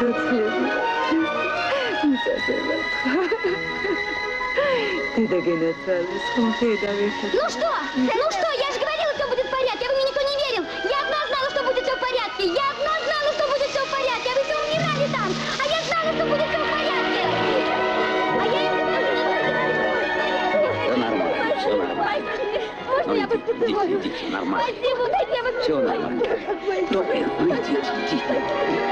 Тут следует. Ты догонаться, сколько давишь. Ну что? Я же говорила, все будет в порядке, а вы мне никто не верил. Я одна знала, что будет все в порядке. Я одна знала, что будет все в порядке, а вы все умирали там. А я знала, что будет все в порядке. А я им Все нормально, все нормально. Можно я вас поцелую? Идите, нормально. Спасибо, дайте я вас Все нормально. Ну, идите.